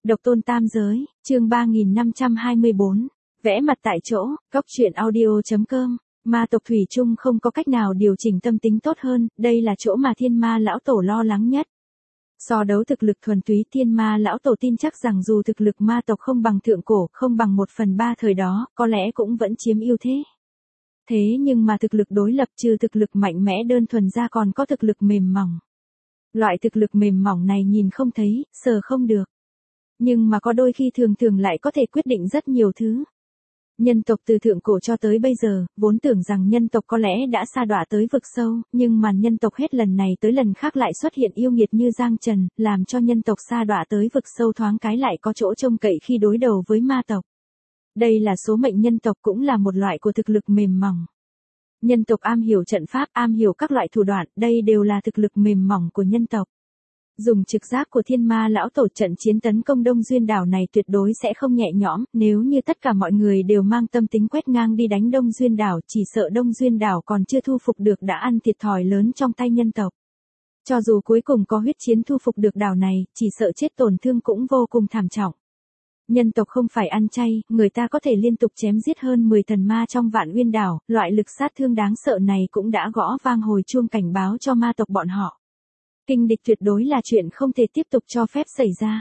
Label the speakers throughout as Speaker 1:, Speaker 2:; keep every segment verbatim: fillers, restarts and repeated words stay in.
Speaker 1: Độc tôn tam giới, chương ba nghìn năm trăm hai mươi bốn. Vẽ mặt tại chỗ, cóc truyện audio.com. Ma tộc thủy chung không có cách nào điều chỉnh tâm tính tốt hơn, đây là chỗ mà thiên ma lão tổ lo lắng nhất. So đấu thực lực thuần túy, thiên ma lão tổ tin chắc rằng dù thực lực ma tộc không bằng thượng cổ, không bằng một phần ba thời đó, có lẽ cũng vẫn chiếm ưu thế. Thế nhưng mà thực lực đối lập trừ thực lực mạnh mẽ đơn thuần ra còn có thực lực mềm mỏng. Loại thực lực mềm mỏng này nhìn không thấy, sờ không được. Nhưng mà có đôi khi thường thường lại có thể quyết định rất nhiều thứ. Nhân tộc từ thượng cổ cho tới bây giờ, vốn tưởng rằng nhân tộc có lẽ đã sa đọa tới vực sâu, nhưng mà nhân tộc hết lần này tới lần khác lại xuất hiện yêu nghiệt như Giang Trần, làm cho nhân tộc sa đọa tới vực sâu thoáng cái lại có chỗ trông cậy khi đối đầu với ma tộc. Đây là số mệnh nhân tộc, cũng là một loại của thực lực mềm mỏng. Nhân tộc am hiểu trận pháp, am hiểu các loại thủ đoạn, đây đều là thực lực mềm mỏng của nhân tộc. Dùng trực giác của thiên ma lão tổ, trận chiến tấn công Đông Duyên đảo này tuyệt đối sẽ không nhẹ nhõm, nếu như tất cả mọi người đều mang tâm tính quét ngang đi đánh Đông Duyên đảo, chỉ sợ Đông Duyên đảo còn chưa thu phục được đã ăn thiệt thòi lớn trong tay nhân tộc. Cho dù cuối cùng có huyết chiến thu phục được đảo này, chỉ sợ chết tổn thương cũng vô cùng thảm trọng. Nhân tộc không phải ăn chay, người ta có thể liên tục chém giết hơn mười thần ma trong Vạn Uyên đảo, loại lực sát thương đáng sợ này cũng đã gõ vang hồi chuông cảnh báo cho ma tộc bọn họ. Kinh địch tuyệt đối là chuyện không thể tiếp tục cho phép xảy ra.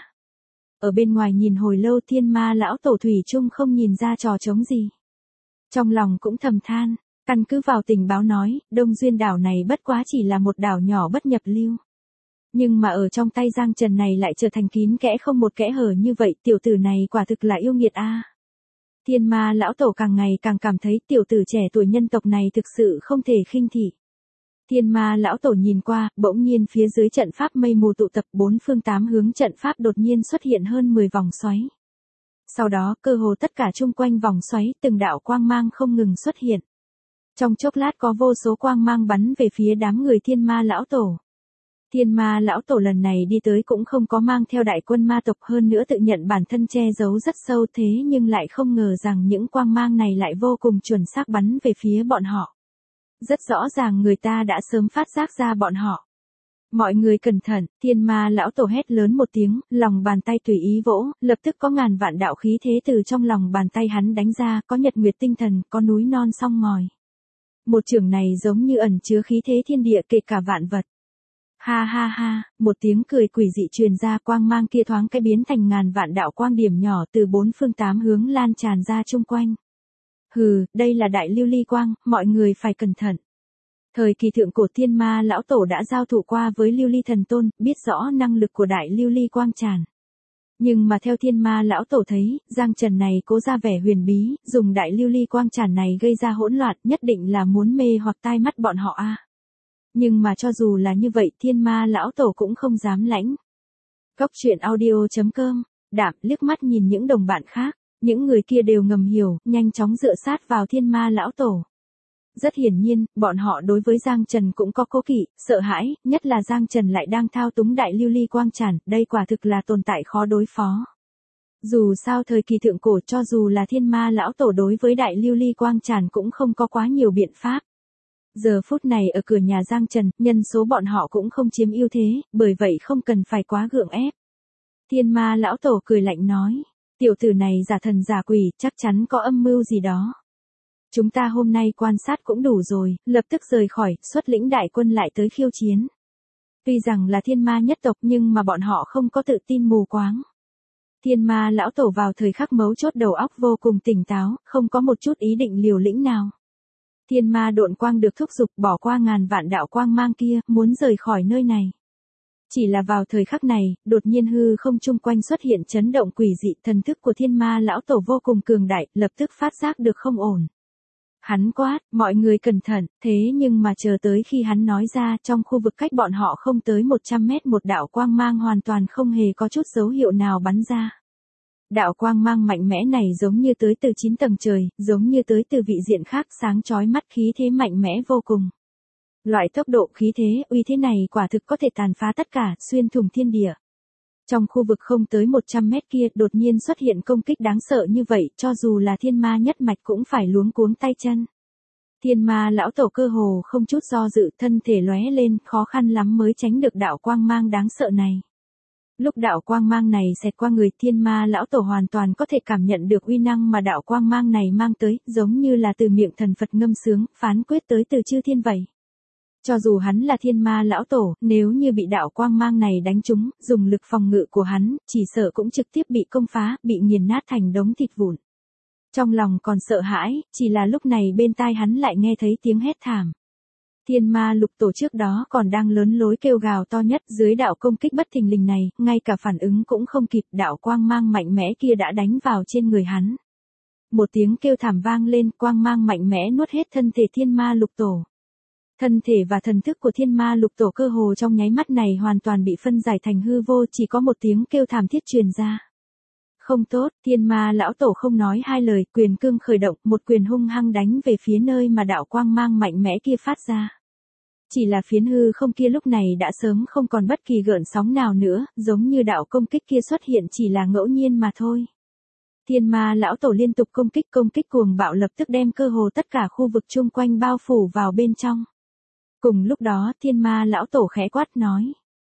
Speaker 1: Ở bên ngoài nhìn hồi lâu, thiên ma lão tổ thủy chung không nhìn ra trò trống gì. Trong lòng cũng thầm than, căn cứ vào tình báo nói, Đông Duyên đảo này bất quá chỉ là một đảo nhỏ bất nhập lưu. Nhưng mà ở trong tay Giang Trần này lại trở thành kín kẽ không một kẽ hở như vậy, tiểu tử này quả thực là yêu nghiệt a. Thiên ma lão tổ càng ngày càng cảm thấy tiểu tử trẻ tuổi nhân tộc này thực sự không thể khinh thị. Thiên ma lão tổ nhìn qua, bỗng nhiên phía dưới trận pháp mây mù tụ tập, bốn phương tám hướng trận pháp đột nhiên xuất hiện hơn mười vòng xoáy. Sau đó, cơ hồ tất cả chung quanh vòng xoáy, từng đạo quang mang không ngừng xuất hiện. Trong chốc lát có vô số quang mang bắn về phía đám người thiên ma lão tổ. Thiên ma lão tổ lần này đi tới cũng không có mang theo đại quân ma tộc, hơn nữa tự nhận bản thân che giấu rất sâu, thế nhưng lại không ngờ rằng những quang mang này lại vô cùng chuẩn xác bắn về phía bọn họ. Rất rõ ràng người ta đã sớm phát giác ra bọn họ. Mọi người cẩn thận, thiên ma lão tổ hét lớn một tiếng, lòng bàn tay tùy ý vỗ, lập tức có ngàn vạn đạo khí thế từ trong lòng bàn tay hắn đánh ra, có nhật nguyệt tinh thần, có núi non song ngòi. Một chưởng này giống như ẩn chứa khí thế thiên địa kể cả vạn vật. Ha ha ha, một tiếng cười quỷ dị truyền ra, quang mang kia thoáng cái biến thành ngàn vạn đạo quang điểm nhỏ từ bốn phương tám hướng lan tràn ra chung quanh. Hừ, đây là đại lưu ly quang, mọi người phải cẩn thận. Thời kỳ thượng cổ thiên ma lão tổ đã giao thủ qua với lưu ly thần tôn, biết rõ năng lực của đại lưu ly quang tràn. Nhưng mà theo thiên ma lão tổ thấy, Giang Trần này cố ra vẻ huyền bí, dùng đại lưu ly quang tràn này gây ra hỗn loạn, nhất định là muốn mê hoặc tai mắt bọn họ a. Nhưng mà cho dù là như vậy, thiên ma lão tổ cũng không dám lãnh. Cóc truyện audio.com, Đạm liếc mắt nhìn những đồng bạn khác. Những người kia đều ngầm hiểu, nhanh chóng dựa sát vào thiên ma lão tổ. Rất hiển nhiên, bọn họ đối với Giang Trần cũng có cố kỵ, sợ hãi, nhất là Giang Trần lại đang thao túng đại lưu ly quang tràn, đây quả thực là tồn tại khó đối phó. Dù sao thời kỳ thượng cổ, cho dù là thiên ma lão tổ đối với đại lưu ly quang tràn cũng không có quá nhiều biện pháp. Giờ phút này ở cửa nhà Giang Trần, nhân số bọn họ cũng không chiếm ưu thế, bởi vậy không cần phải quá gượng ép. Thiên ma lão tổ cười lạnh nói. Tiểu tử này giả thần giả quỷ, chắc chắn có âm mưu gì đó. Chúng ta hôm nay quan sát cũng đủ rồi, lập tức rời khỏi, xuất lĩnh đại quân lại tới khiêu chiến. Tuy rằng là thiên ma nhất tộc nhưng mà bọn họ không có tự tin mù quáng. Thiên ma lão tổ vào thời khắc mấu chốt đầu óc vô cùng tỉnh táo, không có một chút ý định liều lĩnh nào. Thiên ma độn quang được thúc giục, bỏ qua ngàn vạn đạo quang mang kia, muốn rời khỏi nơi này. Chỉ là vào thời khắc này, đột nhiên hư không chung quanh xuất hiện chấn động quỷ dị, thần thức của thiên ma lão tổ vô cùng cường đại, lập tức phát giác được không ổn. Hắn quát, mọi người cẩn thận, thế nhưng mà chờ tới khi hắn nói ra, trong khu vực cách bọn họ không tới một trăm mét một đạo quang mang hoàn toàn không hề có chút dấu hiệu nào bắn ra. Đạo quang mang mạnh mẽ này giống như tới từ chín tầng trời, giống như tới từ vị diện khác, sáng chói mắt, khí thế mạnh mẽ vô cùng. Loại tốc độ khí thế, uy thế này quả thực có thể tàn phá tất cả, xuyên thủng thiên địa. Trong khu vực không tới một trăm mét kia, đột nhiên xuất hiện công kích đáng sợ như vậy, cho dù là thiên ma nhất mạch cũng phải luống cuống tay chân. Thiên ma lão tổ cơ hồ không chút do dự, thân thể lóe lên, khó khăn lắm mới tránh được đạo quang mang đáng sợ này. Lúc đạo quang mang này xẹt qua người thiên ma lão tổ hoàn toàn có thể cảm nhận được uy năng mà đạo quang mang này mang tới, giống như là từ miệng thần Phật ngâm sướng, phán quyết tới từ chư thiên vậy. Cho dù hắn là thiên ma lão tổ, nếu như bị đạo quang mang này đánh trúng, dùng lực phòng ngự của hắn, chỉ sợ cũng trực tiếp bị công phá, bị nghiền nát thành đống thịt vụn. Trong lòng còn sợ hãi, chỉ là lúc này bên tai hắn lại nghe thấy tiếng hét thảm. Thiên ma lục tổ trước đó còn đang lớn lối kêu gào to nhất dưới đạo công kích bất thình lình này, ngay cả phản ứng cũng không kịp, đạo quang mang mạnh mẽ kia đã đánh vào trên người hắn. Một tiếng kêu thảm vang lên, quang mang mạnh mẽ nuốt hết thân thể thiên ma lục tổ. Thân thể và thần thức của thiên ma lục tổ cơ hồ trong nháy mắt này hoàn toàn bị phân giải thành hư vô, chỉ có một tiếng kêu thảm thiết truyền ra. Không tốt, thiên ma lão tổ không nói hai lời, quyền cương khởi động, một quyền hung hăng đánh về phía nơi mà đạo quang mang mạnh mẽ kia phát ra. Chỉ là phiến hư không kia lúc này đã sớm không còn bất kỳ gợn sóng nào nữa, giống như đạo công kích kia xuất hiện chỉ là ngẫu nhiên mà thôi. Thiên ma lão tổ liên tục công kích công kích cuồng bạo lập tức đem cơ hồ tất cả khu vực chung quanh bao phủ vào bên trong. Cùng lúc đó thiên ma lão tổ khẽ quát nói.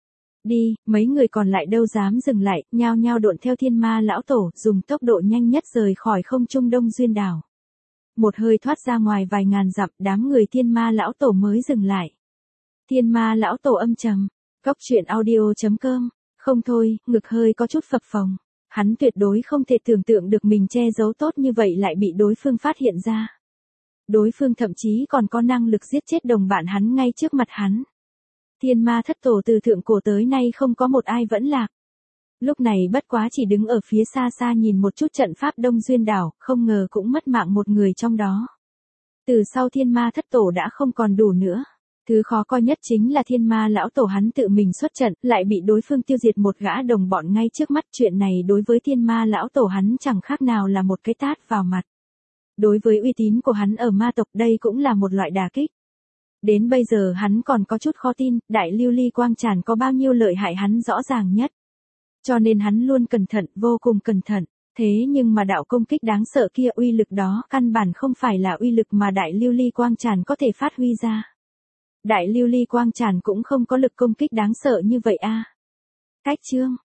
Speaker 1: Đi, mấy người còn lại đâu dám dừng lại, nhao nhao độn theo thiên ma lão tổ, dùng tốc độ nhanh nhất rời khỏi không trung Đông Duyên đảo. Một hơi thoát ra ngoài vài ngàn dặm, đám người thiên ma lão tổ mới dừng lại. Thiên ma lão tổ âm trầm, cốc truyện audio chấm com, không thôi, ngực hơi có chút phập phồng. Hắn tuyệt đối không thể tưởng tượng được mình che giấu tốt như vậy lại bị đối phương phát hiện ra. Đối phương thậm chí còn có năng lực giết chết đồng bạn hắn ngay trước mặt hắn. Thiên ma thất tổ từ thượng cổ tới nay không có một ai vẫn lạc. Lúc này bất quá chỉ đứng ở phía xa xa nhìn một chút trận pháp Đông Duyên đảo, không ngờ cũng mất mạng một người trong đó. Từ sau thiên ma thất tổ đã không còn đủ nữa. Thứ khó coi nhất chính là thiên ma lão tổ hắn tự mình xuất trận, lại bị đối phương tiêu diệt một gã đồng bọn ngay trước mắt. Chuyện này đối với thiên ma lão tổ hắn chẳng khác nào là một cái tát vào mặt. Đối với uy tín của hắn ở ma tộc đây cũng là một loại đả kích. Đến bây giờ hắn còn có chút khó tin, đại lưu ly quang tràn có bao nhiêu lợi hại hắn rõ ràng nhất. Cho nên hắn luôn cẩn thận, vô cùng cẩn thận. Thế nhưng mà đạo công kích đáng sợ kia uy lực đó căn bản không phải là uy lực mà đại lưu ly quang tràn có thể phát huy ra. Đại lưu ly quang tràn cũng không có lực công kích đáng sợ như vậy a. Cách chương